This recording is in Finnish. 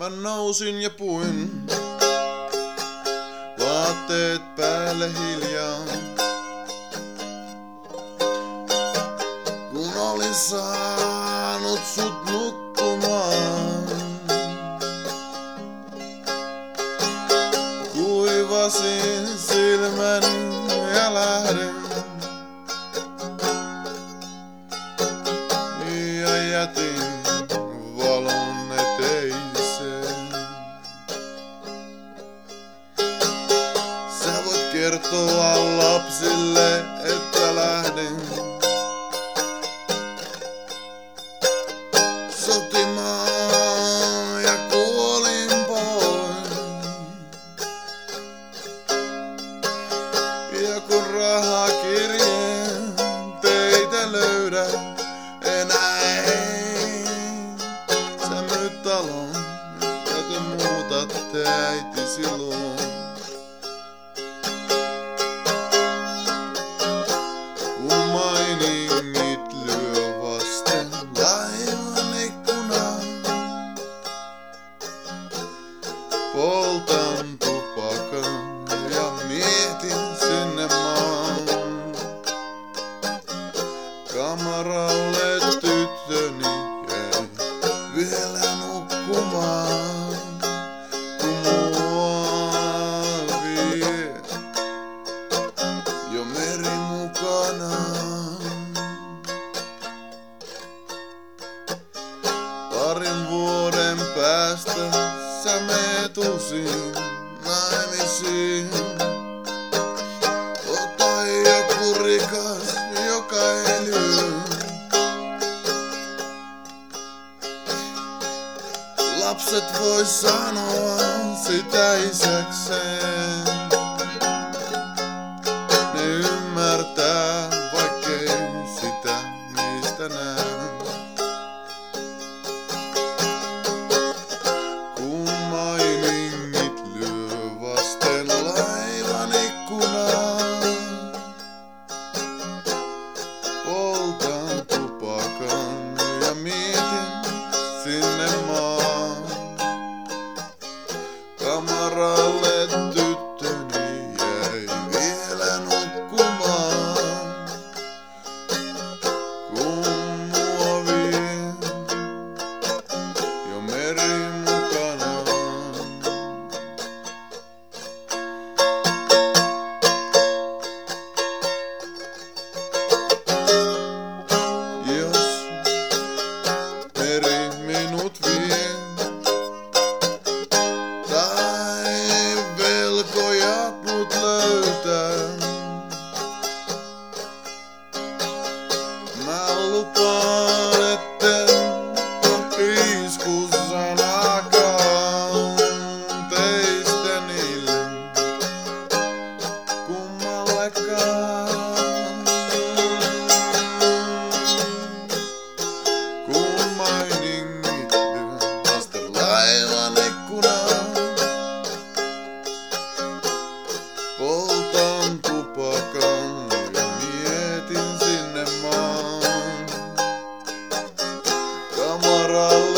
Mä nousin ja puin vaatteet päälle hiljaa. Kun olin saanut sut nukkumaan, kuivasin silmäni ja lähdin. Ja jätin valon eteiseen. Sä voit kertoa lapsille, että lähdin sotimaan ja kuolin pois. Ja kun rahakirjeen teitä löydä enää ei, sä myyt talon ja te muutatte äitisi luo. Kun mainingit lyö vasten laivan ikkunaan, poltan tupakan ja mietin sinne maan. Kamaralle tyttöni jäi vielä nukkumaan, kun mua vie jo meri mukanaan. Parin vuoden päästä sä meet uusiin naimisiin. Ota joku rikas, joka ei lyö. Lapset voi sanoa sitä isäkseen. Ne ymmärtää, vaikkei sitä niistä näe. Kun mainingit lyö vasten laivan ikkunaan, poltan tupakan ja mietin sinne maan. Kamaralle tyttöni jäi vielä nukkumaan, kun mua vie jo meri mukanaan. Jos meri minut vie, tai velkojat mut löytää, mä lupaan, etten isku sanakaan teistä niille kummallekaan. Kun mainingit lyö vasten laivan ikkunaan, poltan tupakan ja mietin sinne maan. Kamaralle